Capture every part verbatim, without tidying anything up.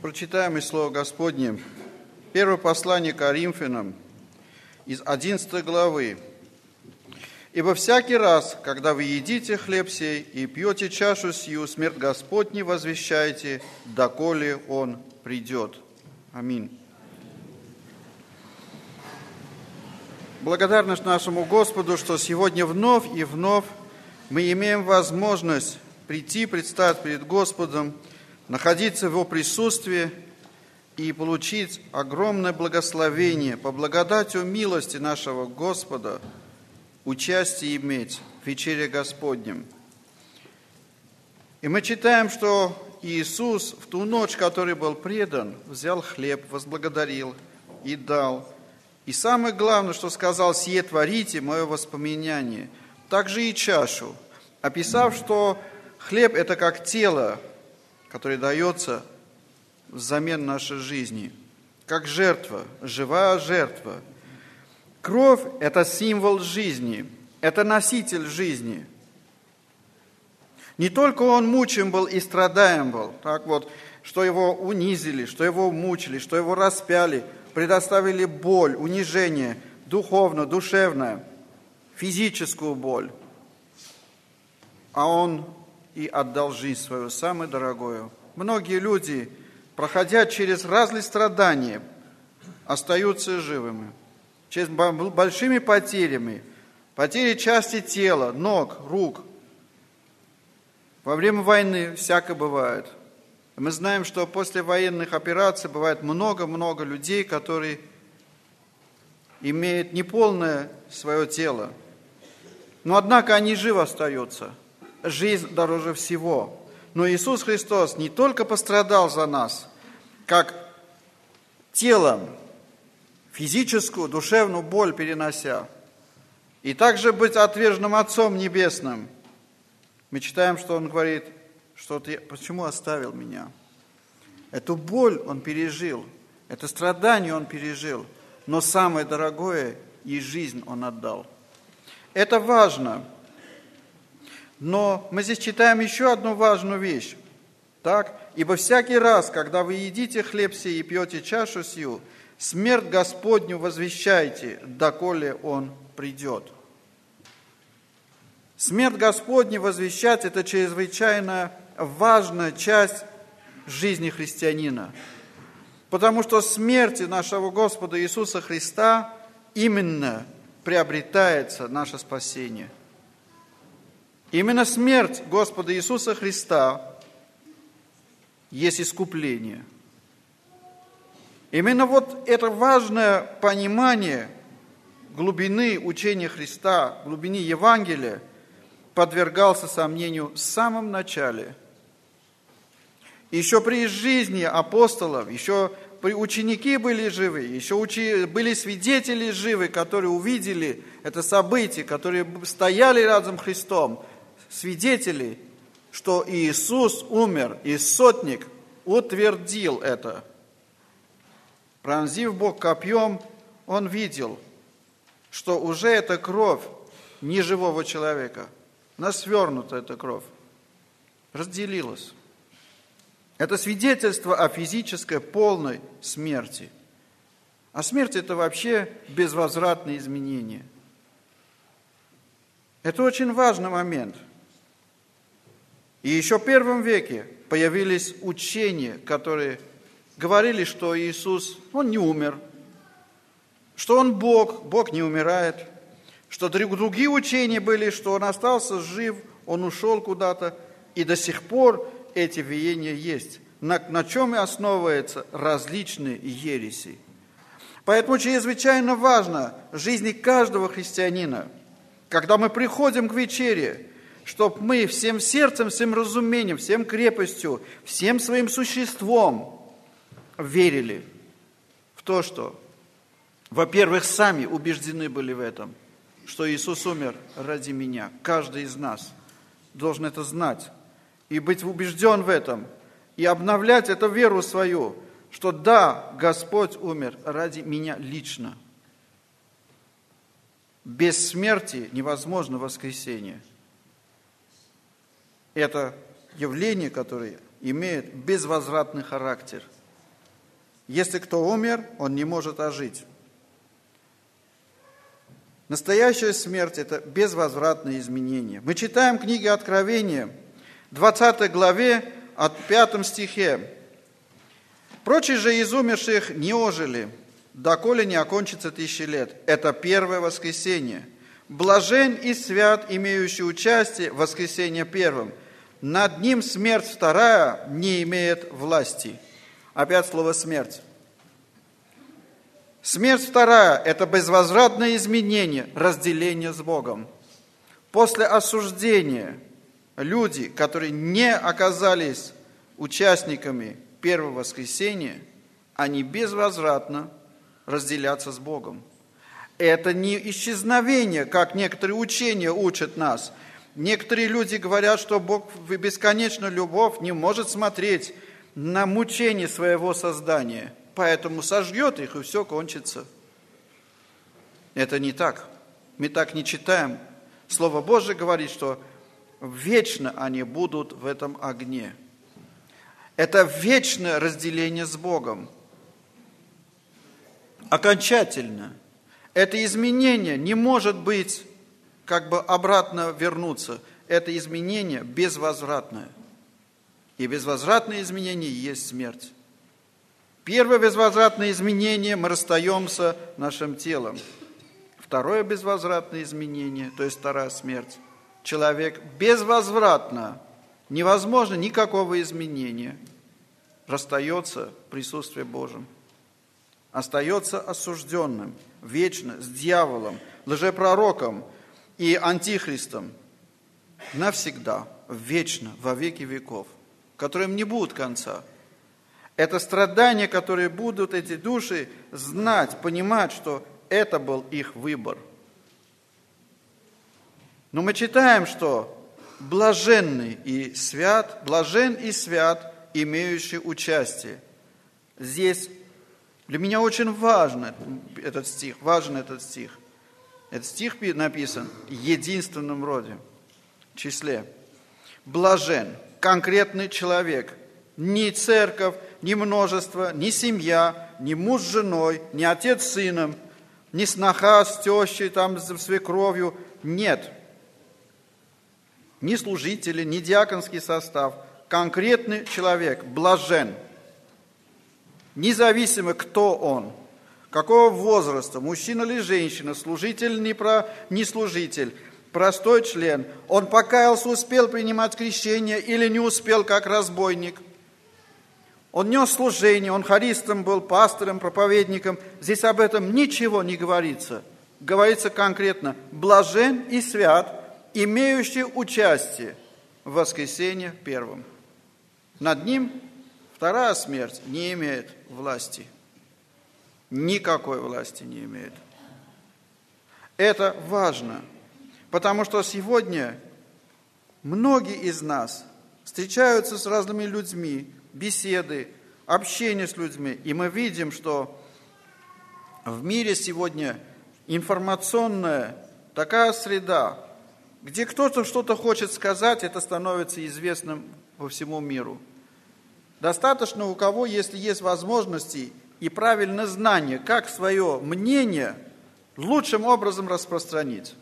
Прочитаем из Слова Господне. Первое послание к Коринфянам из одиннадцатой главы. «Ибо всякий раз, когда вы едите хлеб сей и пьете чашу сию, смерть Господней возвещаете, доколе Он придет». Аминь. Благодарность нашему Господу, что сегодня вновь и вновь мы имеем возможность прийти, предстать перед Господом, находиться в Его присутствии и получить огромное благословение по благодатью милости нашего Господа, участие иметь в вечере Господнем. И мы читаем, что Иисус в ту ночь, который был предан, взял хлеб, возблагодарил и дал. И самое главное, что сказал: «Сие творите, мое воспоминание». Также и чашу, описав, что хлеб – это как тело, которое дается взамен нашей жизни, как жертва, живая жертва. Кровь – это символ жизни, это носитель жизни. Не только он мучим был и страдаем был, так вот, что его унизили, что его мучили, что его распяли, предоставили боль, унижение, духовно, душевно, физическую боль. А он и отдал жизнь свою, самую дорогую. Многие люди, проходя через разные страдания, остаются живыми, через большими потерями, потери части тела, ног, рук. Во время войны всякое бывает. Мы знаем, что после военных операций бывает много-много людей, которые имеют неполное свое тело. Но однако они живы остаются. Жизнь дороже всего. Но Иисус Христос не только пострадал за нас, как телом, физическую, душевную боль перенося, и также быть отверженным Отцом Небесным. Мы читаем, что Он говорит, что ты почему оставил меня? Эту боль Он пережил, это страдание Он пережил, но самое дорогое и жизнь Он отдал. Это важно. Но мы здесь читаем еще одну важную вещь. Так? «Ибо всякий раз, когда вы едите хлеб сей и пьете чашу сию, смерть Господню возвещайте, доколе Он придет». Смерть Господню возвещать – это чрезвычайно важная часть жизни христианина. Потому что смертью нашего Господа Иисуса Христа именно приобретается наше спасение. Именно смерть Господа Иисуса Христа есть искупление. Именно вот это важное понимание глубины учения Христа, глубины Евангелия подвергался сомнению в самом начале. Еще при жизни апостолов, еще при ученики были живы, еще учи, были свидетели живы, которые увидели это событие, которые стояли рядом с Христом, свидетели, что Иисус умер, и сотник утвердил это. Пронзив Бог копьем, он видел, что уже эта кровь неживого человека, она свернута, эта кровь, разделилась. Это свидетельство о физической полной смерти. А смерть – это вообще безвозвратные изменения. Это очень важный момент. И еще в первом веке появились учения, которые говорили, что Иисус, Он не умер, что Он Бог, Бог не умирает, что другие учения были, что Он остался жив, Он ушел куда-то, и до сих пор эти веяния есть, на, на чем и основываются различные ереси. Поэтому чрезвычайно важно в жизни каждого христианина, когда мы приходим к вечере, чтобы мы всем сердцем, всем разумением, всем крепостью, всем своим существом верили в то, что, во-первых, сами убеждены были в этом, что Иисус умер ради меня. Каждый из нас должен это знать и быть убежден в этом, и обновлять эту веру свою, что да, Господь умер ради меня лично. Без смерти невозможно воскресение. Это явление, которое имеет безвозвратный характер. Если кто умер, он не может ожить. Настоящая смерть – это безвозвратное изменение. Мы читаем книги Откровения, двадцатой главе, от пятом стихе. «Прочие же из умерших не ожили, доколе не окончится тысячи лет». Это первое воскресенье. «Блажен и свят, имеющий участие в воскресенье первом. Над ним смерть вторая не имеет власти». Опять слово «смерть». Смерть вторая – это безвозвратное изменение, разделение с Богом. После осуждения люди, которые не оказались участниками первого воскресения, они безвозвратно разделятся с Богом. Это не исчезновение, как некоторые учения учат нас. Некоторые люди говорят, что Бог в бесконечную любовь не может смотреть на мучение своего создания, поэтому сожжет их, и все кончится. Это не так. Мы так не читаем. Слово Божие говорит, что вечно они будут в этом огне. Это вечное разделение с Богом. Окончательно. Это изменение не может быть как бы обратно вернуться. Это изменение безвозвратное. И безвозвратное изменение есть смерть. Первое безвозвратное изменение – мы расстаемся нашим телом. Второе безвозвратное изменение, то есть вторая смерть. Человек безвозвратно, невозможно никакого изменения, расстается в присутствии Божьем. Остается осужденным вечно с дьяволом, лжепророком и антихристом. Навсегда, вечно, во веки веков, которым не будет конца. Это страдания, которые будут эти души знать, понимать, что это был их выбор. Но мы читаем, что блаженный и свят, блажен и свят, имеющий участие. Здесь для меня очень важен этот стих, важен этот стих. Этот стих написан в единственном роде, числе. Блажен, конкретный человек, ни церковь, ни множество, ни семья, ни муж с женой, ни отец с сыном, ни сноха с тещей, там, с свекровью. Нет. Ни служители, ни диаконский состав. Конкретный человек, блажен. Независимо, кто он, какого возраста, мужчина или женщина, служитель или не служитель, простой член. Он покаялся, успел принимать крещение или не успел, как разбойник. Он нес служение, он хористом был, пастором, проповедником. Здесь об этом ничего не говорится. Говорится конкретно: блажен и свят, имеющий участие в воскресенье первом. Над ним вторая смерть не имеет власти. Никакой власти не имеет. Это важно, потому что сегодня многие из нас встречаются с разными людьми, беседы, общение с людьми, и мы видим, что в мире сегодня информационная такая среда, где кто-то что-то хочет сказать, это становится известным по всему миру. Достаточно у кого, если есть возможности и правильное знание, как свое мнение лучшим образом распространить.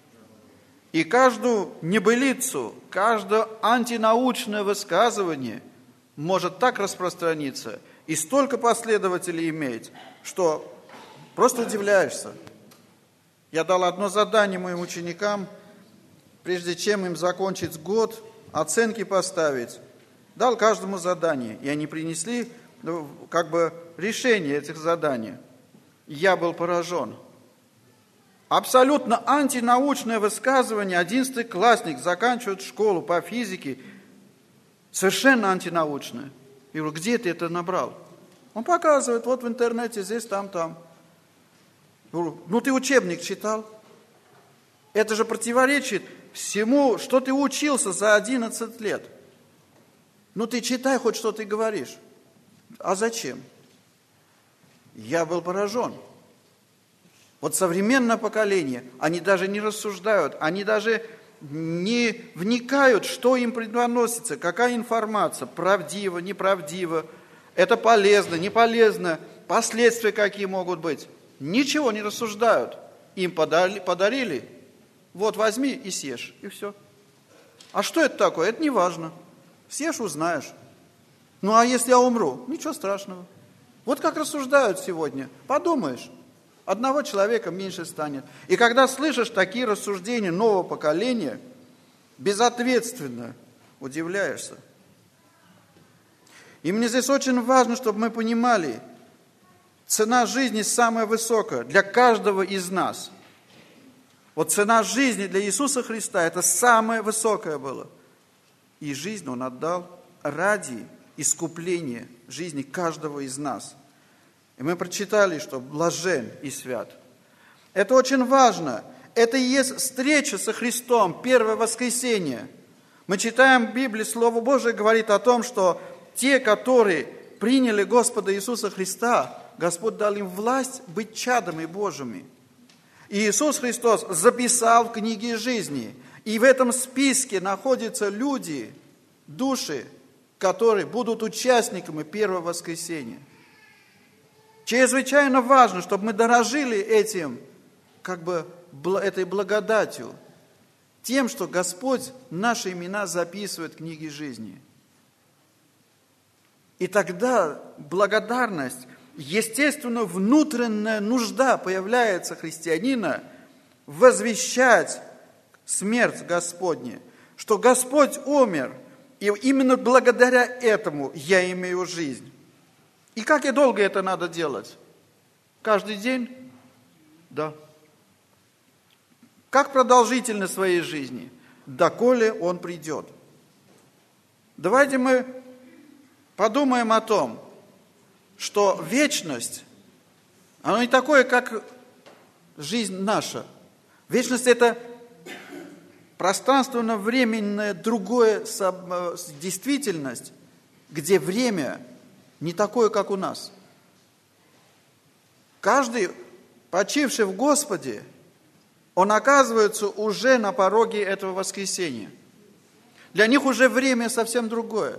И каждую небылицу, каждое антинаучное высказывание может так распространиться и столько последователей иметь, что просто удивляешься. Я дал одно задание моим ученикам, прежде чем им закончить год, оценки поставить. Дал каждому задание, и они принесли ну, как бы решение этих заданий. Я был поражен. Абсолютно антинаучное высказывание, одиннадцатиклассник заканчивает школу по физике, совершенно антинаучное. Я говорю, где ты это набрал? Он показывает, вот в интернете, здесь, там, там. Я говорю, ну ты учебник читал? Это же противоречит всему, что ты учился за одиннадцать лет. Ну ты читай хоть, что ты говоришь. А зачем? Я был поражен. Вот современное поколение, они даже не рассуждают, они даже не вникают, что им преподносится, какая информация, правдива, неправдива. Это полезно, не полезно, последствия какие могут быть. Ничего не рассуждают. Им подарили, подарили, вот возьми и съешь, и все. А что это такое? Это не важно. Съешь, узнаешь. Ну а если я умру? Ничего страшного. Вот как рассуждают сегодня. Подумаешь, одного человека меньше станет. И когда слышишь такие рассуждения нового поколения, безответственно удивляешься. И мне здесь очень важно, чтобы мы понимали, цена жизни самая высокая для каждого из нас. Вот цена жизни для Иисуса Христа, это самое высокое было. И жизнь Он отдал ради искупления жизни каждого из нас. И мы прочитали, что блажен и свят. Это очень важно. Это и есть встреча со Христом, первое воскресенье. Мы читаем в Библии, Слово Божие говорит о том, что те, которые приняли Господа Иисуса Христа, Господь дал им власть быть чадами Божьими. И Иисус Христос записал в книге жизни. И в этом списке находятся люди, души, которые будут участниками первого воскресения. Чрезвычайно важно, чтобы мы дорожили этим, как бы этой благодатью, тем, что Господь наши имена записывает в книге жизни. И тогда благодарность, естественно, внутренняя нужда появляется христианина возвещать смерть Господню, что Господь умер, и именно благодаря этому я имею жизнь. И как и долго это надо делать? Каждый день? Да. Как продолжительность своей жизни? Доколе Он придет. Давайте мы подумаем о том, что вечность, она не такое, как жизнь наша. Вечность – это пространственно-временная другая действительность, где время не такое, как у нас. Каждый, почивший в Господе, он оказывается уже на пороге этого воскресения. Для них уже время совсем другое.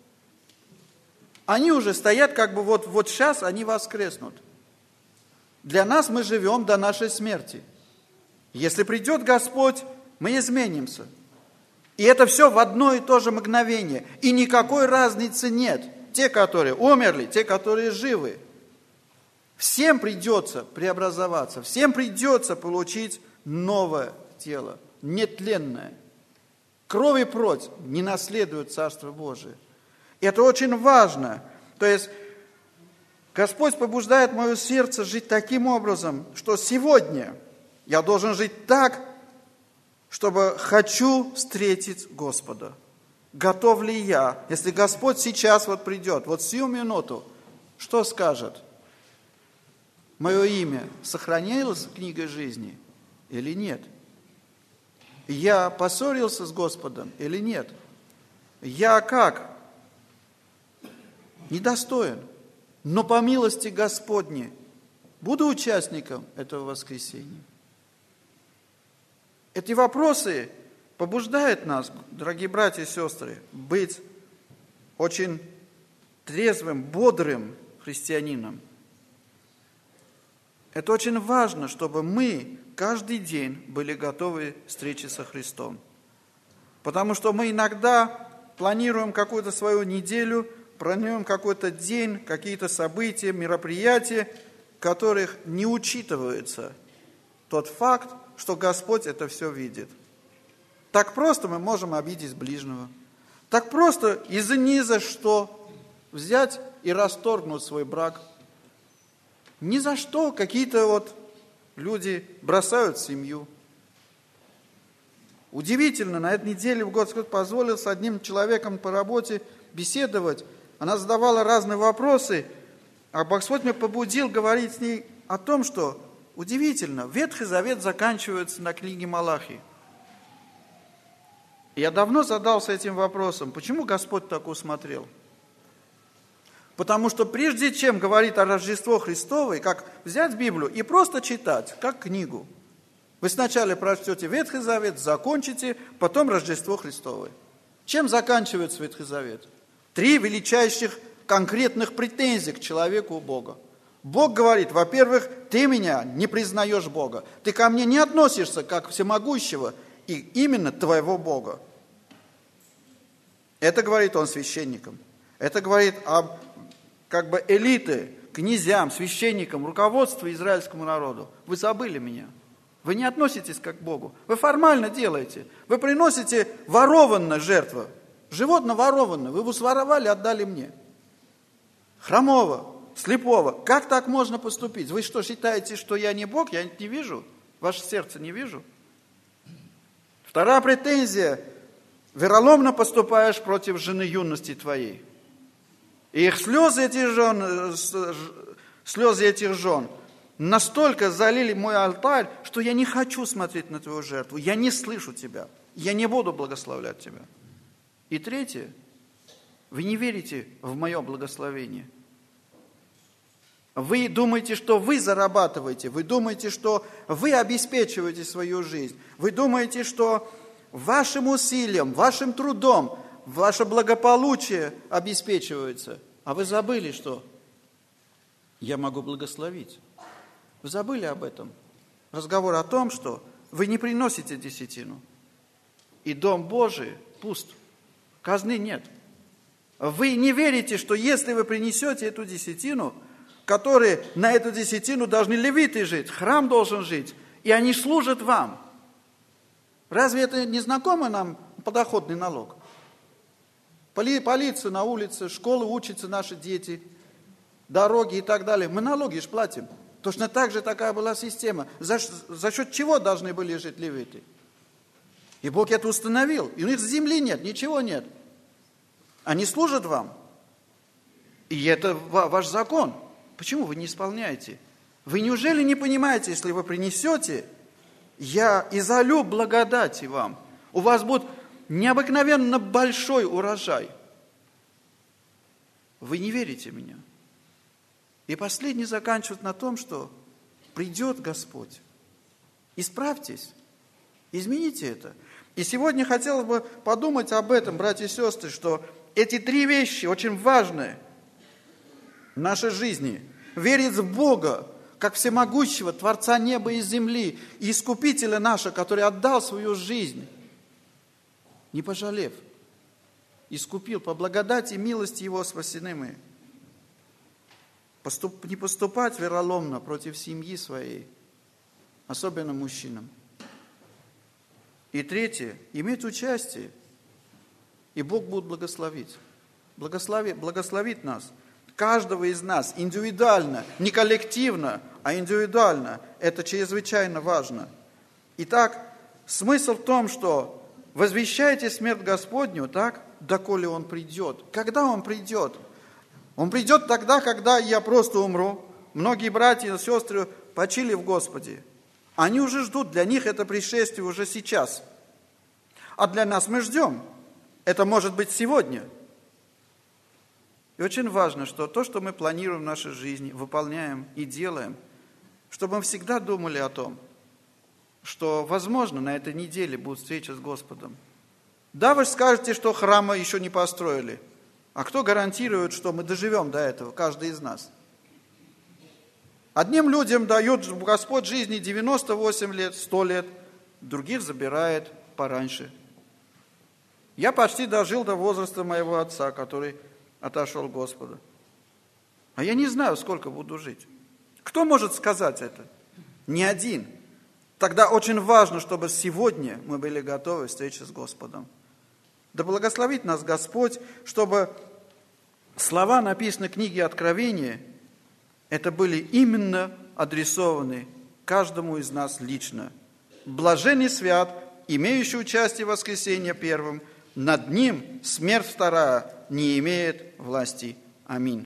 Они уже стоят, как бы вот, вот сейчас они воскреснут. Для нас мы живем до нашей смерти. Если придет Господь, мы изменимся. И это все в одно и то же мгновение. И никакой разницы нет. Те, которые умерли, те, которые живы. Всем придется преобразоваться. Всем придется получить новое тело, нетленное. Кровь и плоть не наследуют Царство Божие. И это очень важно. То есть Господь побуждает мое сердце жить таким образом, что сегодня я должен жить так, чтобы хочу встретить Господа. Готов ли я, если Господь сейчас вот придет, вот сию минуту, что скажет? Мое имя сохранилось в книге жизни или нет? Я поссорился с Господом или нет? Я как? Недостоин, но по милости Господней буду участником этого воскресения. Эти вопросы побуждают нас, дорогие братья и сестры, быть очень трезвым, бодрым христианином. Это очень важно, чтобы мы каждый день были готовы к встрече со Христом. Потому что мы иногда планируем какую-то свою неделю, планируем какой-то день, какие-то события, мероприятия, в которых не учитывается тот факт, что Господь это все видит. Так просто мы можем обидеть ближнего. Так просто из-за ни за что взять и расторгнуть свой брак. Ни за что какие-то вот люди бросают семью. Удивительно, на этой неделе Господь позволил с одним человеком по работе беседовать. Она задавала разные вопросы, а Господь меня побудил говорить с ней о том, что удивительно, Ветхий Завет заканчивается на книге Малахии. Я давно задался этим вопросом, почему Господь так усмотрел? Потому что прежде чем говорить о Рождестве Христовой, как взять Библию и просто читать, как книгу. Вы сначала прочтете Ветхий Завет, закончите, потом Рождество Христовое. Чем заканчивается Ветхий Завет? Три величайших конкретных претензий к человеку у Бога. Бог говорит, во-первых, ты меня не признаешь Бога. Ты ко мне не относишься как всемогущего и именно твоего Бога. Это говорит он священникам. Это говорит об как бы элиты, князьям, священникам, руководству израильскому народу. Вы забыли меня. Вы не относитесь как к Богу. Вы формально делаете. Вы приносите ворованную жертву. Животное ворованное. Вы его своровали, отдали мне. Хромого, слепого. Как так можно поступить? Вы что, считаете, что я не Бог? Я не вижу. Ваше сердце не вижу. Вторая претензия. Вероломно поступаешь против жены юности твоей. И их слезы этих жен, слезы этих жен настолько залили мой алтарь, что я не хочу смотреть на твою жертву. Я не слышу тебя. Я не буду благословлять тебя. И третье. Вы не верите в мое благословение. Вы думаете, что вы зарабатываете. Вы думаете, что вы обеспечиваете свою жизнь. Вы думаете, что вашим усилием, вашим трудом ваше благополучие обеспечивается. А вы забыли, что я могу благословить. Вы забыли об этом. Разговор о том, что вы не приносите десятину. И дом Божий пуст. Казны нет. Вы не верите, что если вы принесете эту десятину, которые на эту десятину должны левиты жить, храм должен жить, и они служат вам. Разве это не знакомо нам подоходный налог? Поли, полиция на улице, школы учатся наши дети, дороги и так далее. Мы налоги же платим. Точно так же такая была система. За, за счет чего должны были жить левиты? И Бог это установил. И у них земли нет, ничего нет. Они служат вам. И это ваш закон. Почему вы не исполняете? Вы неужели не понимаете, если вы принесете, я изолю благодати вам. У вас будет необыкновенно большой урожай. Вы не верите в меня. И последний заканчивает на том, что придет Господь. Исправьтесь, измените это. И сегодня хотелось бы подумать об этом, братья и сестры, что эти три вещи очень важны в нашей жизни. Верить в Бога, как всемогущего Творца неба и земли, и Искупителя нашего, который отдал свою жизнь, не пожалев, искупил по благодати и милости Его спасены мы. Поступ, не поступать вероломно против семьи своей, особенно мужчинам. И третье, иметь участие, и Бог будет благословить. Благословит, благословит нас, каждого из нас, индивидуально, не коллективно, а индивидуально. Это чрезвычайно важно. Итак, смысл в том, что возвещайте смерть Господню, так, доколе Он придет. Когда Он придет? Он придет тогда, когда я просто умру. Многие братья и сестры почили в Господе. Они уже ждут, для них это пришествие уже сейчас. А для нас мы ждем. Это может быть сегодня. И очень важно, что то, что мы планируем в нашей жизни, выполняем и делаем, чтобы мы всегда думали о том, что, возможно, на этой неделе будет встреча с Господом. Да, вы скажете, что храма еще не построили. А кто гарантирует, что мы доживем до этого, каждый из нас? Одним людям дает Господь жизни девяносто восемь лет, сто лет, других забирает пораньше. Я почти дожил до возраста моего отца, который отошел к Господу. А я не знаю, сколько буду жить. Кто может сказать это? Ни один. Тогда очень важно, чтобы сегодня мы были готовы к встрече с Господом. Да благословит нас Господь, чтобы слова, написанные в книге Откровения, это были именно адресованы каждому из нас лично. Блаженный свят, имеющий участие в воскресенье первым, над ним смерть вторая не имеет власти. Аминь.